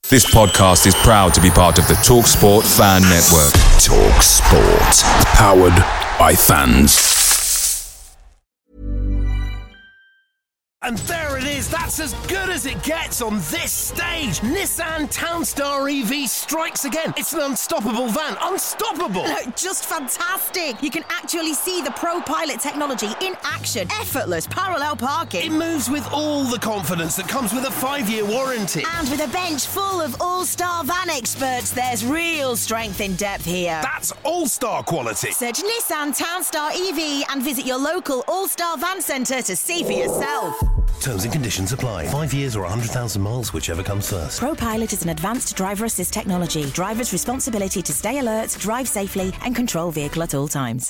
This podcast is proud to be part of the TalkSport Fan Network. TalkSport. Powered by fans. And there it is, that's as good as it gets on this stage. Nissan Townstar EV strikes again. It's an unstoppable van, unstoppable. Just fantastic. You can actually see the ProPilot technology in action. Effortless parallel parking. It moves with all the confidence that comes with a 5-year warranty. And with a bench full of all-star van experts, there's real strength in depth here. That's all-star quality. Search Nissan Townstar EV and visit your local all-star van centre to see for yourself. Terms and conditions apply. 5 years or 100,000 miles, whichever comes first. ProPilot is an advanced driver assist technology. Driver's responsibility to stay alert, drive safely, and control vehicle at all times.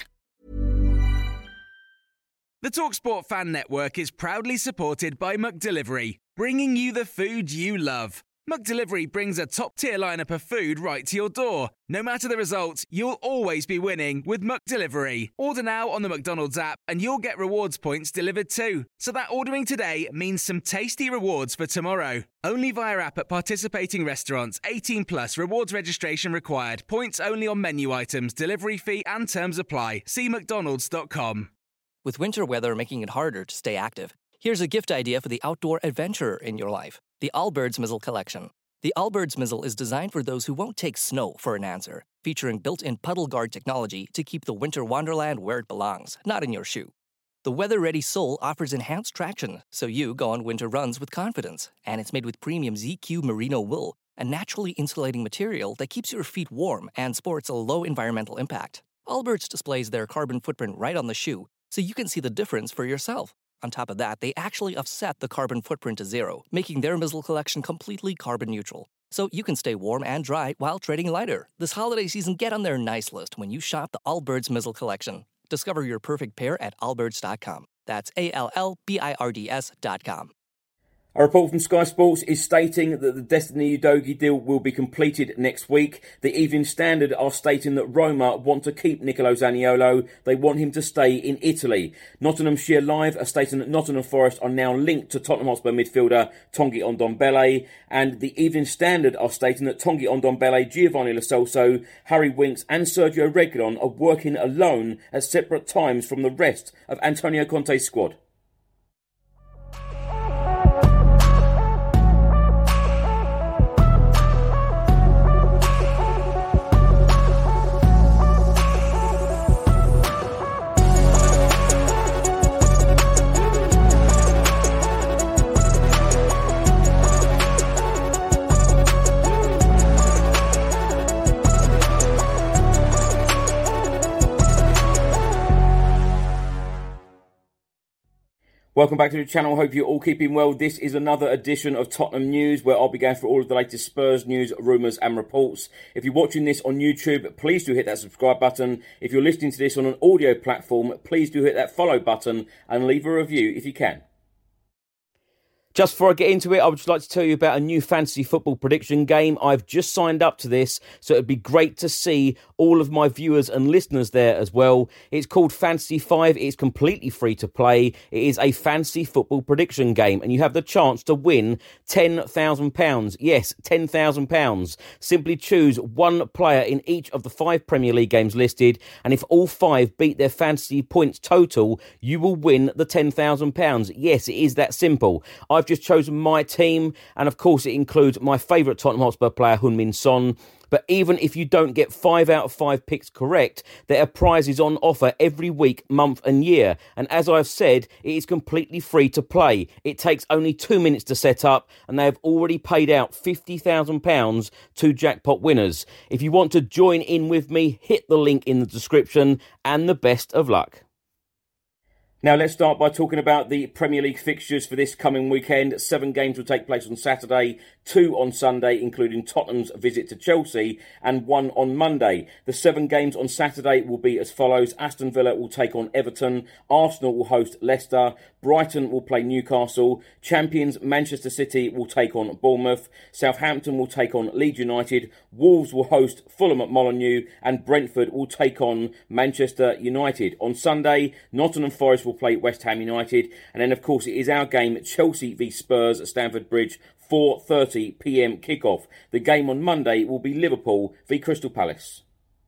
The TalkSport Fan Network is proudly supported by McDelivery, bringing you the food you love. McDelivery brings a top-tier lineup of food right to your door. No matter the result, you'll always be winning with McDelivery. Order now on the McDonald's app and you'll get rewards points delivered too. So that ordering today means some tasty rewards for tomorrow. Only via app at participating restaurants. 18 plus. Rewards registration required. Points only on menu items. Delivery fee and terms apply. See mcdonalds.com. With winter weather making it harder to stay active, here's a gift idea for the outdoor adventurer in your life. The Allbirds Mizzle Collection. The Allbirds Mizzle is designed for those who won't take snow for an answer, featuring built-in puddle guard technology to keep the winter wonderland where it belongs, not in your shoe. The weather-ready sole offers enhanced traction, so you go on winter runs with confidence, and it's made with premium ZQ merino wool, a naturally insulating material that keeps your feet warm and sports a low environmental impact. Allbirds displays their carbon footprint right on the shoe, so you can see the difference for yourself. On top of that, they actually offset the carbon footprint to zero, making their Mizzle collection completely carbon neutral. So you can stay warm and dry while trading lighter. This holiday season, get on their nice list when you shop the Allbirds Mizzle collection. Discover your perfect pair at allbirds.com. That's ALLBIRDS.com. A report from Sky Sports is stating that the Destiny Udogie deal will be completed next week. The Evening Standard are stating that Roma want to keep Nicolo Zaniolo. They want him to stay in Italy. Nottinghamshire Live are stating that Nottingham Forest are now linked to Tottenham Hotspur midfielder Tanguy Ndombele. And the Evening Standard are stating that Tanguy Ndombele, Giovanni Lo Celso, Harry Winks and Sergio Reguilon are working alone at separate times from the rest of Antonio Conte's squad. Welcome back to the channel. Hope you're all keeping well. This is another edition of Tottenham News, where I'll be going through all of the latest Spurs news, rumours and reports. If you're watching this on YouTube, please do hit that subscribe button. If you're listening to this on an audio platform, please do hit that follow button and leave a review if you can. Just before I get into it, I would just like to tell you about a new fantasy football prediction game. I've just signed up to this, so it'd be great to see all of my viewers and listeners there as well. It's called Fantasy 5. It's completely free to play. It is a fantasy football prediction game, and you have the chance to win £10,000. Yes, £10,000. Simply choose one player in each of the 5 Premier League games listed, and if all 5 beat their fantasy points total, you will win the £10,000. Yes, it is that simple. I've just chosen my team, and of course it includes my favourite Tottenham Hotspur player, Heung-min Son. But even if you don't get 5 out of 5 picks correct, there are prizes on offer every week, month and year. And as I've said, it is completely free to play. It takes only 2 minutes to set up, and they have already paid out £50,000 to jackpot winners. If you want to join in with me, hit the link in the description, and the best of luck. Now let's start by talking about the Premier League fixtures for this coming weekend. 7 games will take place on Saturday, 2 on Sunday, including Tottenham's visit to Chelsea, and 1 on Monday. The 7 games on Saturday will be as follows. Aston Villa will take on Everton, Arsenal will host Leicester, Brighton will play Newcastle, champions Manchester City will take on Bournemouth, Southampton will take on Leeds United, Wolves will host Fulham at Molineux, and Brentford will take on Manchester United. On Sunday, Nottingham Forest will play West Ham United, and then of course it is our game, Chelsea v Spurs at Stamford Bridge, 4:30pm kickoff. The game on Monday will be Liverpool v Crystal Palace.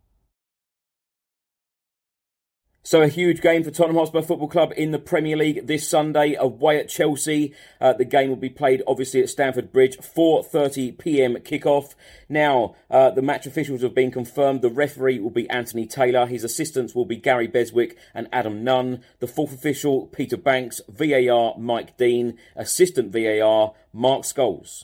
So a huge game for Tottenham Hotspur Football Club in the Premier League this Sunday away at Chelsea. The game will be played obviously at Stamford Bridge, 4:30pm kickoff. Now, the match officials have been confirmed. The referee will be Anthony Taylor. His assistants will be Gary Beswick and Adam Nunn. The fourth official, Peter Banks. VAR, Mike Dean. Assistant VAR, Mark Scholes.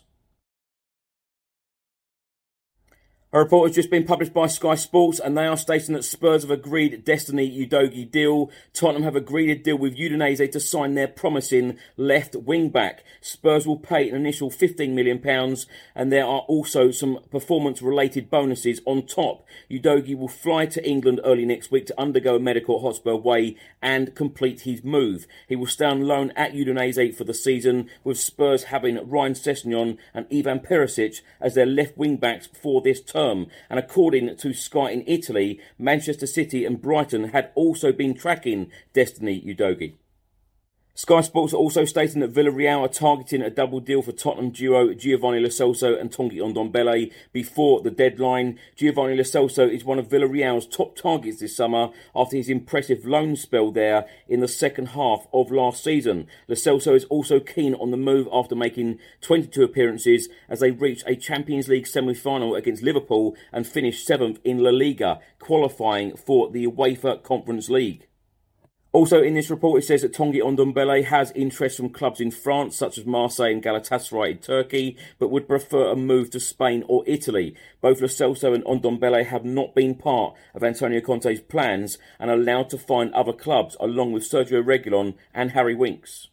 A report has just been published by Sky Sports and they are stating that Spurs have agreed Destiny Udogie deal. Tottenham have agreed a deal with Udinese to sign their promising left wing back. Spurs will pay an initial £15 million and there are also some performance related bonuses on top. Udogie will fly to England early next week to undergo a medical at Hotspur Way and complete his move. He will stay on loan at Udinese for the season, with Spurs having Ryan Sessegnon and Ivan Perisic as their left wing backs for this term. And according to Sky in Italy, Manchester City and Brighton had also been tracking Destiny Udogie. Sky Sports are also stating that Villarreal are targeting a double deal for Tottenham duo Giovanni Lo Celso and Tanguy Ndombele before the deadline. Giovanni Lo Celso is one of Villarreal's top targets this summer after his impressive loan spell there in the second half of last season. Lo Celso is also keen on the move after making 22 appearances as they reached a Champions League semi-final against Liverpool and finished 7th in La Liga, qualifying for the UEFA Conference League. Also in this report it says that Tanguy Ndombele has interest from clubs in France such as Marseille and Galatasaray in Turkey, but would prefer a move to Spain or Italy. Both Lo Celso and Ndombele have not been part of Antonio Conte's plans and are allowed to find other clubs along with Sergio Reguilon and Harry Winks.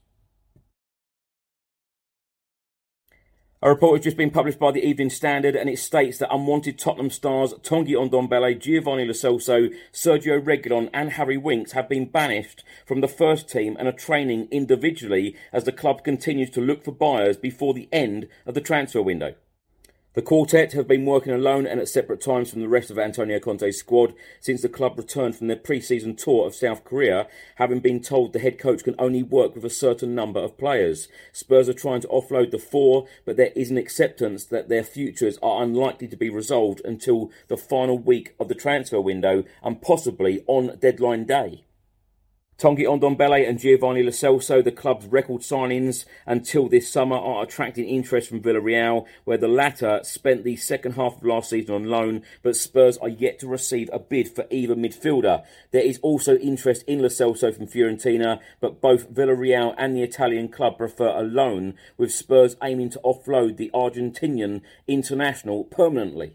A report has just been published by the Evening Standard and it states that unwanted Tottenham stars Tanguy Ndombele, Giovanni Lo Celso, Sergio Reguilon and Harry Winks have been banished from the first team and are training individually as the club continues to look for buyers before the end of the transfer window. The quartet have been working alone and at separate times from the rest of Antonio Conte's squad since the club returned from their pre-season tour of South Korea, having been told the head coach can only work with a certain number of players. Spurs are trying to offload the four, but there is an acceptance that their futures are unlikely to be resolved until the final week of the transfer window and possibly on deadline day. Tanguy Ndombele and Giovanni Lo Celso, the club's record signings until this summer, are attracting interest from Villarreal, where the latter spent the second half of last season on loan, but Spurs are yet to receive a bid for either midfielder. There is also interest in Lo Celso from Fiorentina, but both Villarreal and the Italian club prefer a loan, with Spurs aiming to offload the Argentinian international permanently.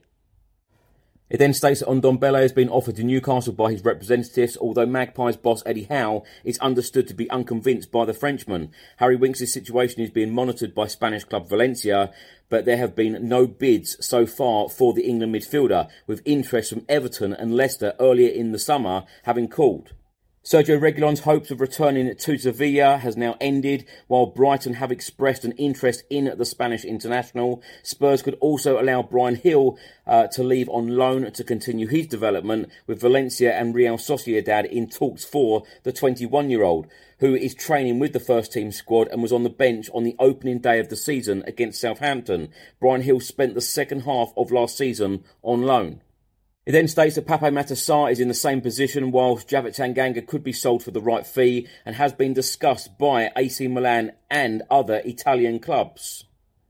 It then states that Ndombele has been offered to Newcastle by his representatives, although Magpies boss Eddie Howe is understood to be unconvinced by the Frenchman. Harry Winks' situation is being monitored by Spanish club Valencia, but there have been no bids so far for the England midfielder, with interest from Everton and Leicester earlier in the summer having called. Sergio Reguilon's hopes of returning to Sevilla has now ended, while Brighton have expressed an interest in the Spanish international. Spurs could also allow Bryan Gil to leave on loan to continue his development, with Valencia and Real Sociedad in talks for the 21-year-old, who is training with the first team squad and was on the bench on the opening day of the season against Southampton. Bryan Gil spent the second half of last season on loan. It then states that Pape Matar Sarr is in the same position, whilst Javit Tanganga could be sold for the right fee and has been discussed by AC Milan and other Italian clubs.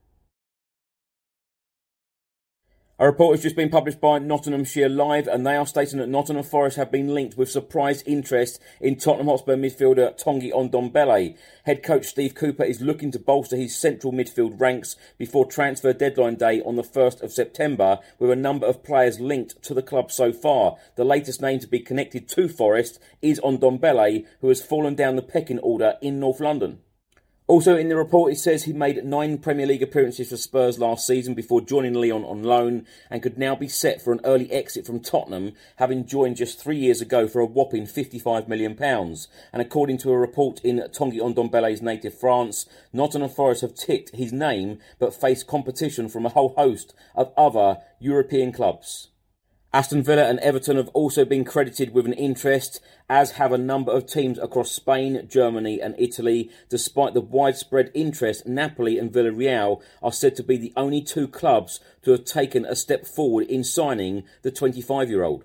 A report has just been published by Nottinghamshire Live and they are stating that Nottingham Forest have been linked with surprise interest in Tottenham Hotspur midfielder Tanguy Ndombele. Head coach Steve Cooper is looking to bolster his central midfield ranks before transfer deadline day on the 1st of September, with a number of players linked to the club so far. The latest name to be connected to Forest is Ndombele, who has fallen down the pecking order in North London. Also in the report it says he made 9 Premier League appearances for Spurs last season before joining Lyon on loan and could now be set for an early exit from Tottenham, having joined just 3 years ago for a whopping £55 million. And according to a report in Tanguy Ndombele's native France, Nottingham Forest have ticked his name but face competition from a whole host of other European clubs. Aston Villa and Everton have also been credited with an interest, as have a number of teams across Spain, Germany and Italy. Despite the widespread interest, Napoli and Villarreal are said to be the only two clubs to have taken a step forward in signing the 25-year-old.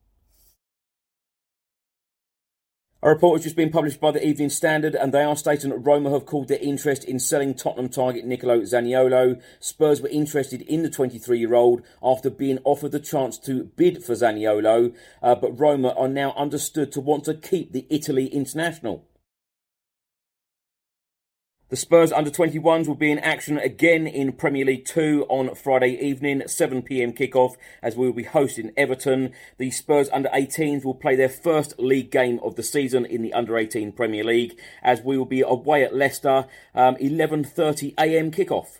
A report has just been published by the Evening Standard, and they are stating that Roma have called their interest in selling Tottenham target Nicolo Zaniolo. Spurs were interested in the 23-year-old after being offered the chance to bid for Zaniolo, but Roma are now understood to want to keep the Italy international. The Spurs under-21s will be in action again in Premier League 2 on Friday evening, 7pm kickoff, as we will be hosting Everton. The Spurs under-18s will play their first league game of the season in the under-18 Premier League, as we will be away at Leicester, 11:30am kickoff.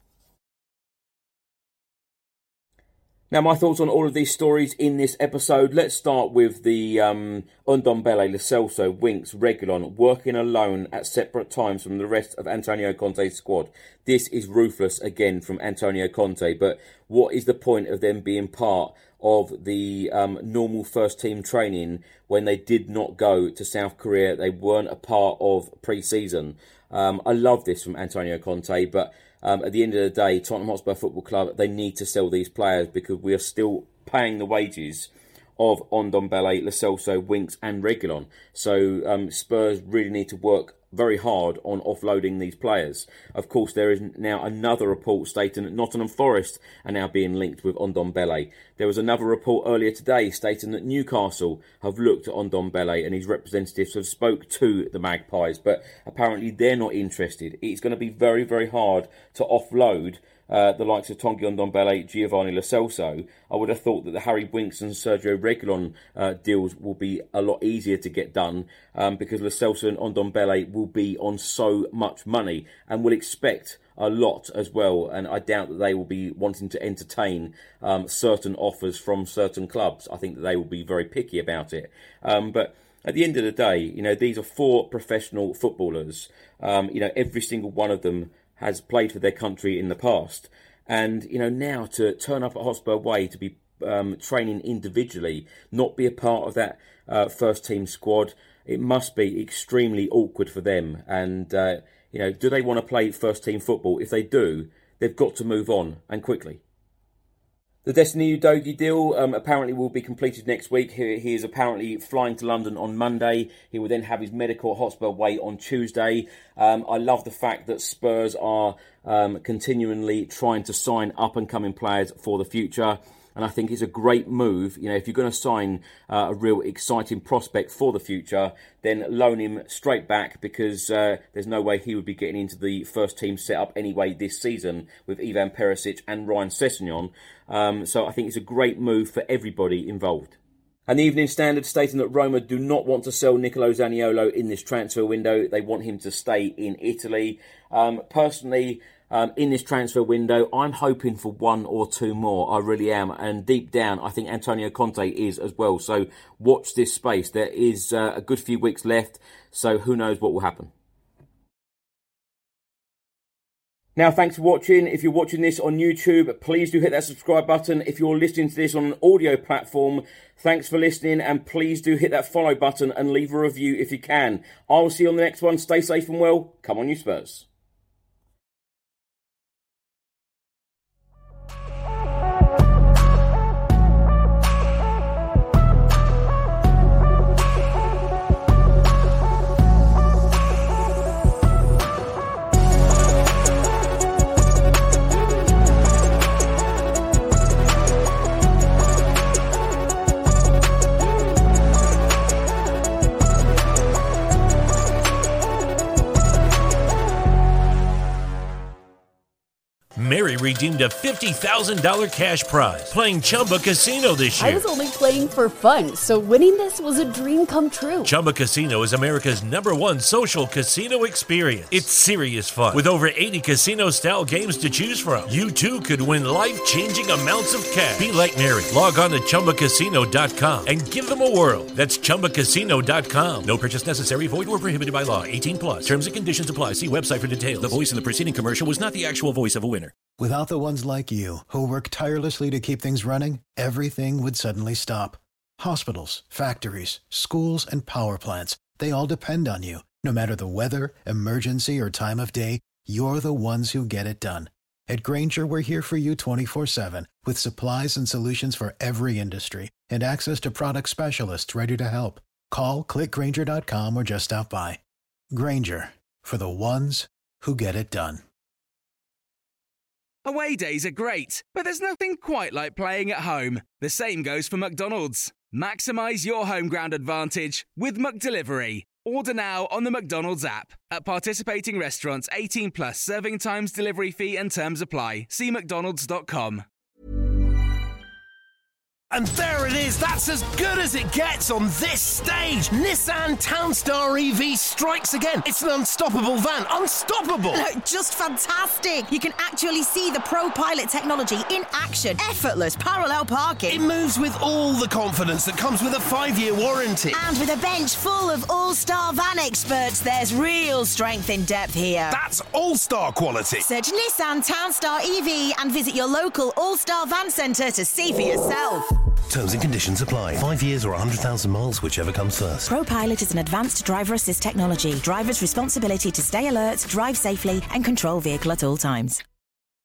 Now, my thoughts on all of these stories in this episode. Let's start with the Ndombele, Lo Celso, Winks, Reguilon working alone at separate times from the rest of Antonio Conte's squad. This is ruthless again from Antonio Conte, but what is the point of them being part of the normal first team training when they did not go to South Korea? They weren't a part of pre-season. I love this from Antonio Conte, but at the end of the day, Tottenham Hotspur Football Club, they need to sell these players because we are still paying the wages of Ndombele, Lo Celso, Winks and Reguilon. So Spurs really need to work very hard on offloading these players. Of course, there is now another report stating that Nottingham Forest are now being linked with Ndombele. There was another report earlier today stating that Newcastle have looked at Ndombele and his representatives have spoke to the Magpies, but apparently they're not interested. It's going to be very, very hard to offload the likes of Tanguy Ndombele, Giovanni Lo Celso. I would have thought that the Harry Winks and Sergio Reguilon deals will be a lot easier to get done because Lo Celso and Ndombele will be on so much money and will expect a lot as well, and I doubt that they will be wanting to entertain certain offers from certain clubs. I think that they will be very picky about it. But at the end of the day, these are four professional footballers. Every single one of them has played for their country in the past. And, now to turn up at Hotspur Way to be training individually, not be a part of that first team squad, it must be extremely awkward for them. And, do they want to play first team football? If they do, they've got to move on, and quickly. The Destiny Udogie deal apparently will be completed next week. He is apparently flying to London on Monday. He will then have his medical at Hotspur Way on Tuesday. I love the fact that Spurs are continually trying to sign up-and-coming players for the future. And I think it's a great move. If you're going to sign a real exciting prospect for the future, then loan him straight back because there's no way he would be getting into the first team setup anyway this season with Ivan Perisic and Ryan Sessegnon. So I think it's a great move for everybody involved. And the Evening Standard stating that Roma do not want to sell Nicolo Zaniolo in this transfer window. They want him to stay in Italy. Personally, in this transfer window, I'm hoping for one or two more. I really am. And deep down, I think Antonio Conte is as well. So watch this space. There is a good few weeks left. So who knows what will happen. Now, thanks for watching. If you're watching this on YouTube, please do hit that subscribe button. If you're listening to this on an audio platform, thanks for listening. And please do hit that follow button and leave a review if you can. I'll see you on the next one. Stay safe and well. Come on, you Spurs. Mary redeemed a $50,000 cash prize playing Chumba Casino this year. I was only playing for fun, so winning this was a dream come true. Chumba Casino is America's #1 social casino experience. It's serious fun. With over 80 casino-style games to choose from, you too could win life-changing amounts of cash. Be like Mary. Log on to ChumbaCasino.com and give them a whirl. That's ChumbaCasino.com. No purchase necessary. Void or prohibited by law. 18+. Terms and conditions apply. See website for details. The voice in the preceding commercial was not the actual voice of a winner. Without the ones like you, who work tirelessly to keep things running, everything would suddenly stop. Hospitals, factories, schools, and power plants, they all depend on you. No matter the weather, emergency, or time of day, you're the ones who get it done. At Grainger, we're here for you 24/7, with supplies and solutions for every industry, and access to product specialists ready to help. Call, click Grainger.com, or just stop by. Grainger, for the ones who get it done. Away days are great, but there's nothing quite like playing at home. The same goes for McDonald's. Maximise your home ground advantage with McDelivery. Order now on the McDonald's app. At participating restaurants, 18 plus, serving times, delivery fee and terms apply. See mcdonalds.com. And there it is, that's as good as it gets on this stage. Nissan Townstar EV strikes again. It's an unstoppable van, unstoppable. Just fantastic. You can actually see the ProPilot technology in action. Effortless parallel parking. It moves with all the confidence that comes with a 5-year warranty. And with a bench full of all-star van experts, there's real strength in depth here. That's all-star quality. Search Nissan Townstar EV and visit your local all-star van centre to see for yourself. Terms and conditions apply. 5 years or 100,000 miles, whichever comes first. ProPilot is an advanced driver assist technology. Driver's responsibility to stay alert, drive safely, and control vehicle at all times.